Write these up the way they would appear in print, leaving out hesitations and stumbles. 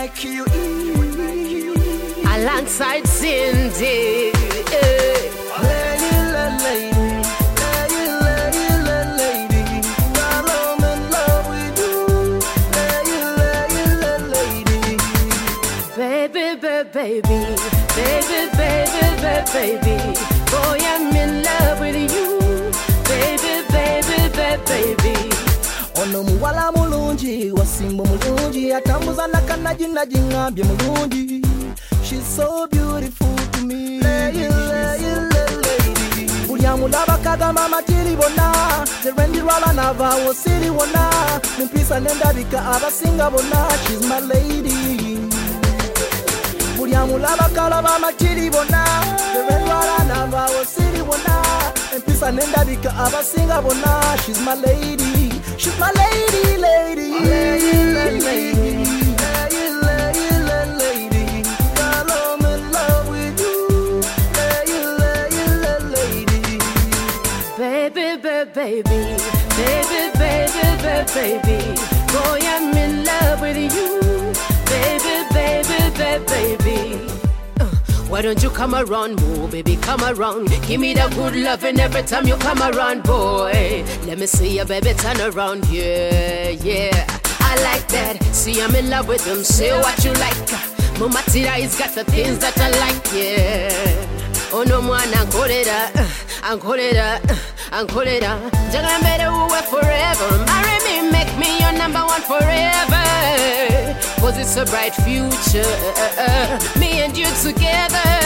like you. Alongside Cindy. Baby, boy, I'm in love with you. Baby. Ono muwala mulungi, wasimbo mulungi, atambuza nakanaji ngambye mulungi. She's so beautiful to me. Lady. Ulyamulaba kagama matiri bona, terendi rala nava wosiri wona. Mumpisa nendabika abasinga bona, she's my lady. Ulyamulaba kalaba matiri bona, terendi rala nava wosiri wona. Mumpisa nendabika abasinga bona, she's my lady. She's my lady. Girl, I'm in love with you. Lady. Baby, boy, I'm in love with you. Baby. Why don't you come around, move, baby, come around. Give me that good loving every time you come around, boy. Let me see you, baby, turn around, yeah. I like that, see I'm in love with them, say what you like. Mama Tira has got the things that I like, yeah. Oh no, man, ankole da. Jagan better we forever. Marry me, make me your number one forever. Cause it's a bright future, me and you together.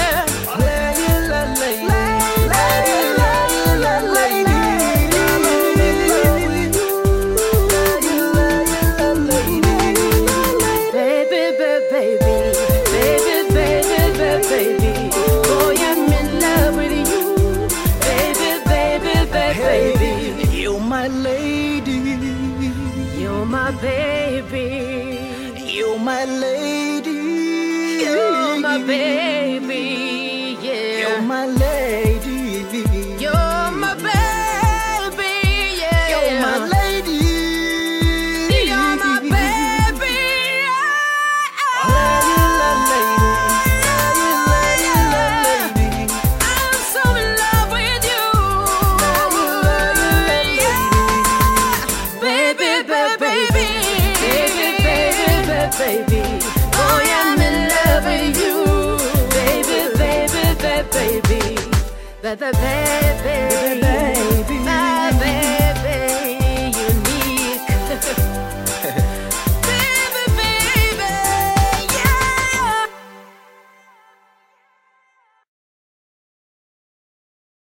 Baby, boy, I'm in love with you. Baby, You're my lady. you're my baby. You're my lady. You're my baby, yeah. You're my lady. You're my baby, yeah. You're my lady. You're my baby, yeah. I'm so in love with you. Yeah. Baby. Boy, I'm in love with you. Baby.